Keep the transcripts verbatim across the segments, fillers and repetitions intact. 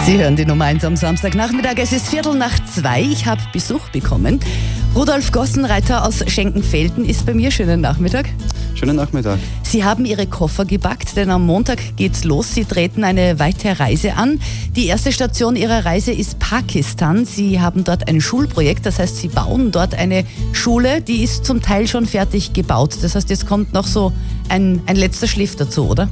Sie hören die Nummer eins am Samstagnachmittag. Es ist Viertel nach zwei. Ich habe Besuch bekommen. Rudolf Gossenreiter aus Schenkenfelden ist bei mir. Schönen Nachmittag. Schönen Nachmittag. Sie haben Ihre Koffer gepackt, denn am Montag geht's los. Sie treten eine weite Reise an. Die erste Station Ihrer Reise ist Pakistan. Sie haben dort ein Schulprojekt, das heißt, Sie bauen dort eine Schule, die ist zum Teil schon fertig gebaut. Das heißt, jetzt kommt noch so ein, ein letzter Schliff dazu, oder?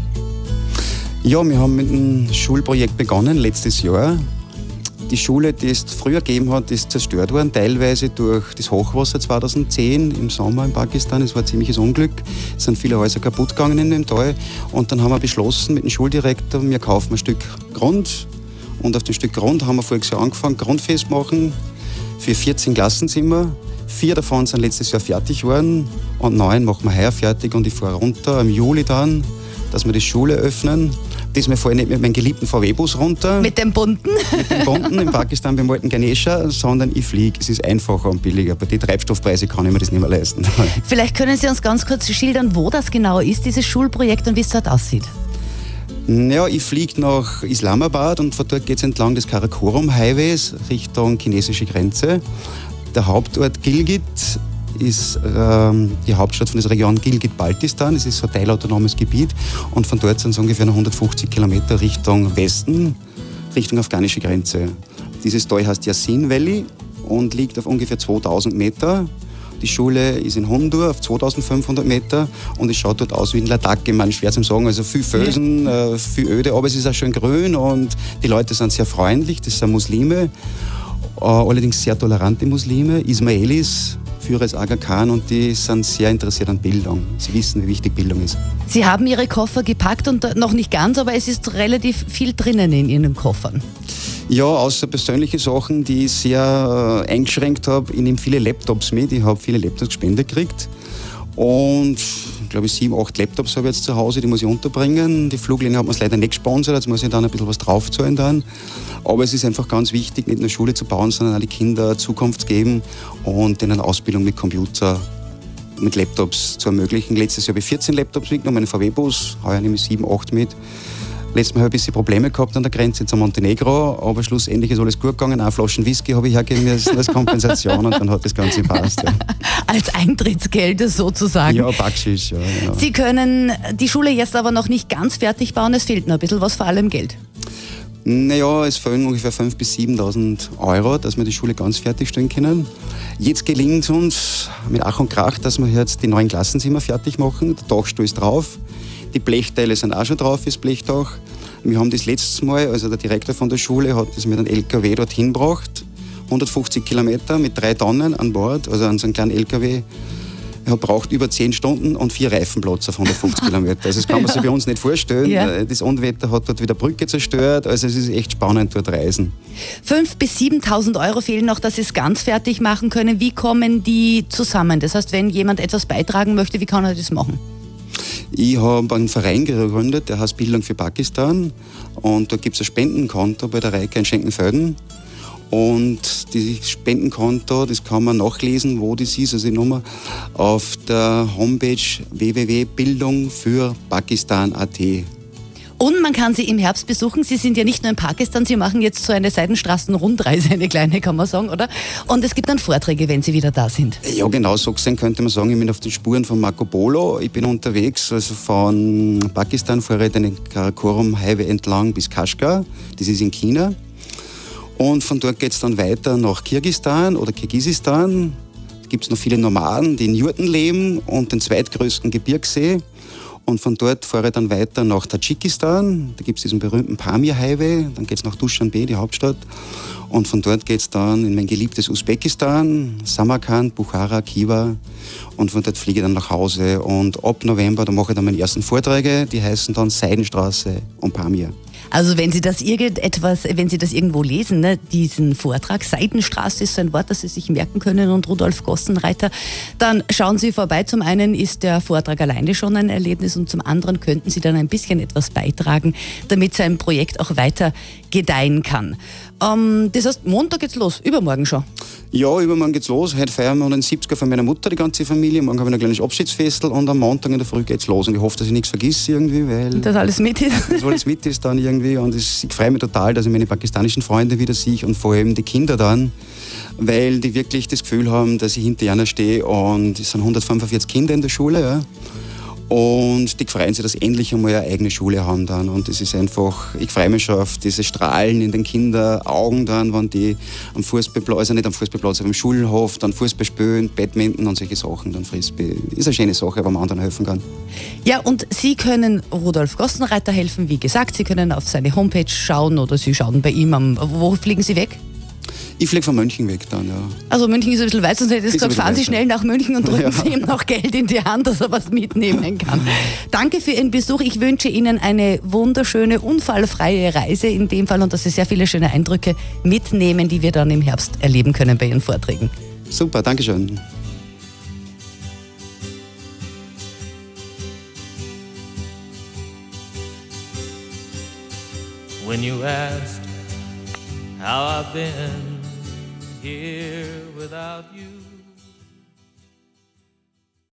Ja, wir haben mit einem Schulprojekt begonnen, letztes Jahr. Die Schule, die es früher gegeben hat, ist zerstört worden, teilweise durch das Hochwasser zweitausendzehn im Sommer in Pakistan. Es war ein ziemliches Unglück. Es sind viele Häuser kaputt gegangen in dem Tal. Und dann haben wir beschlossen mit dem Schuldirektor, wir kaufen ein Stück Grund. Und auf dem Stück Grund haben wir voriges Jahr angefangen, Grundfest machen für vierzehn Klassenzimmer. Vier davon sind letztes Jahr fertig geworden und neun machen wir heuer fertig. Und ich fahre runter im Juli dann, dass wir die Schule öffnen. Diesmal fahre ich nicht mit meinem geliebten V W-Bus runter. Mit dem bunten? Mit dem bunten in Pakistan beim alten Ganesha, sondern ich fliege. Es ist einfacher und billiger. Bei den Treibstoffpreisen kann ich mir das nicht mehr leisten. Vielleicht können Sie uns ganz kurz schildern, wo das genau ist, dieses Schulprojekt, und wie es dort aussieht. Ja, ich fliege nach Islamabad und von dort geht es entlang des Karakorum-Highways Richtung chinesische Grenze. Der Hauptort Gilgit ist ähm, die Hauptstadt von dieser Region Gilgit-Baltistan. Es ist so ein teilautonomes Gebiet und von dort sind es ungefähr noch hundertfünfzig Kilometer Richtung Westen, Richtung afghanische Grenze. Dieses Tal heißt Yasin Valley und liegt auf ungefähr zweitausend Meter. Die Schule ist in Hondur auf zweitausendfünfhundert Meter und es schaut dort aus wie in Ladakh, ich meine, schwer zu sagen, also viel Felsen, äh, viel öde, aber es ist auch schön grün und die Leute sind sehr freundlich, das sind Muslime, äh, allerdings sehr tolerante Muslime, Ismailis, Führer ist Aga Khan und die sind sehr interessiert an Bildung. Sie wissen, wie wichtig Bildung ist. Sie haben Ihre Koffer gepackt und noch nicht ganz, aber es ist relativ viel drinnen in Ihren Koffern. Ja, außer persönliche Sachen, die ich sehr äh, eingeschränkt habe. Ich nehme viele Laptops mit. Ich habe viele Laptops gespendet gekriegt. Und ich glaube, sieben, acht Laptops habe ich jetzt zu Hause, die muss ich unterbringen. Die Fluglinie hat mir leider nicht gesponsert, jetzt muss ich dann ein bisschen was draufzahlen dann. Aber es ist einfach ganz wichtig, nicht nur Schule zu bauen, sondern auch die Kinder Zukunft zu geben und ihnen eine Ausbildung mit Computer, mit Laptops zu ermöglichen. Letztes Jahr habe ich vierzehn Laptops mitgenommen, einen V W-Bus, heuer nehme ich sieben, acht mit. Letztes Mal habe ich ein bisschen Probleme gehabt an der Grenze zu Montenegro, aber schlussendlich ist alles gut gegangen. Auch Flaschen Whisky habe ich hergegeben als Kompensation und dann hat das Ganze gepasst. Ja. Als Eintrittsgeld sozusagen. Ja, Backschisch, ja. Genau. Sie können die Schule jetzt aber noch nicht ganz fertig bauen, es fehlt noch ein bisschen was, vor allem Geld. Naja, es fehlen ungefähr fünftausend bis siebentausend Euro, dass wir die Schule ganz fertigstellen können. Jetzt gelingt es uns mit Ach und Krach, dass wir jetzt die neuen Klassenzimmer fertig machen. Der Dachstuhl ist drauf. Die Blechteile sind auch schon drauf, das Blechdach. Wir haben das letztes Mal, also der Direktor von der Schule hat das mit einem L K W dorthin gebracht. hundertfünfzig Kilometer mit drei Tonnen an Bord, also an so einem kleinen L K W. Er braucht über zehn Stunden und vier Reifenplatz auf hundertfünfzig Kilometer. Also das kann man sich bei uns nicht vorstellen. Ja. Das Unwetter hat dort wieder Brücke zerstört. Also es ist echt spannend, dort reisen. fünftausend bis siebentausend Euro fehlen noch, dass Sie es ganz fertig machen können. Wie kommen die zusammen? Das heißt, wenn jemand etwas beitragen möchte, wie kann er das machen? Ich habe einen Verein gegründet, der heißt Bildung für Pakistan. Und da gibt es ein Spendenkonto bei der Reika in Schenkenfelden. Und das Spendenkonto, das kann man nachlesen, wo das ist, also die Nummer, auf der Homepage w w w punkt bildung für pakistan punkt a t. Und man kann Sie im Herbst besuchen. Sie sind ja nicht nur in Pakistan, Sie machen jetzt so eine Seidenstraßen-Rundreise, eine kleine, kann man sagen, oder? Und es gibt dann Vorträge, wenn Sie wieder da sind. Ja, genau so gesehen könnte man sagen, ich bin auf den Spuren von Marco Polo. Ich bin unterwegs, also von Pakistan fahre ich den Karakorum Highway entlang bis Kashgar, das ist in China. Und von dort geht es dann weiter nach Kirgisistan oder Kirgisistan. Da gibt es noch viele Nomaden, die in Jurten leben und den zweitgrößten Gebirgssee. Und von dort fahre ich dann weiter nach Tadschikistan. Da gibt es diesen berühmten Pamir-Highway. Dann geht es nach Duschanbe, die Hauptstadt. Und von dort geht es dann in mein geliebtes Usbekistan, Samarkand, Bukhara, Khiva. Und von dort fliege ich dann nach Hause. Und ab November, da mache ich dann meine ersten Vorträge. Die heißen dann Seidenstraße und Pamir. Also wenn Sie das irgendetwas, wenn Sie das irgendwo lesen, ne, diesen Vortrag, Seidenstraße ist so ein Wort, das Sie sich merken können, und Rudolf Gossenreiter, dann schauen Sie vorbei. Zum einen ist der Vortrag alleine schon ein Erlebnis und zum anderen könnten Sie dann ein bisschen etwas beitragen, damit sein Projekt auch weiter gedeihen kann. Ähm, das heißt, Montag geht's los, übermorgen schon. Ja, übermorgen geht's los. Heute feiern wir den siebziger von meiner Mutter, die ganze Familie. Morgen habe ich ein kleines Abschiedsfestel und am Montag in der Früh geht's los. Und ich hoffe, dass ich nichts vergesse irgendwie, weil... Dass alles mit ist. Dass alles mit ist dann irgendwie. Und es, ich freue mich total, dass ich meine pakistanischen Freunde wieder sehe und vor allem die Kinder dann, weil die wirklich das Gefühl haben, dass ich hinter ihnen stehe. Und es sind hundertfünfundvierzig Kinder in der Schule, ja. Und die freuen sich, dass sie endlich einmal eine eigene Schule haben dann. Und es ist einfach, ich freue mich schon auf diese Strahlen in den Kinderaugen dann, wenn die am Fußballplatz, also nicht am Fußballplatz, aber im Schulhof, dann Fußball spielen, Badminton und solche Sachen, dann Frisbee. Ist eine schöne Sache, wenn man anderen helfen kann. Ja, und Sie können Rudolf Gossenreiter helfen, wie gesagt, Sie können auf seine Homepage schauen oder Sie schauen bei ihm am, wo fliegen Sie weg? Ich fliege von München weg dann, ja. Also München ist ein bisschen weit, sonst hätte ich gesagt, fahren Sie schnell nach München und drücken Ja. Sie ihm noch Geld in die Hand, dass er was mitnehmen kann. Danke für Ihren Besuch. Ich wünsche Ihnen eine wunderschöne, unfallfreie Reise in dem Fall und dass Sie sehr viele schöne Eindrücke mitnehmen, die wir dann im Herbst erleben können bei Ihren Vorträgen. Super, danke schön. When you asked how I've been here without you.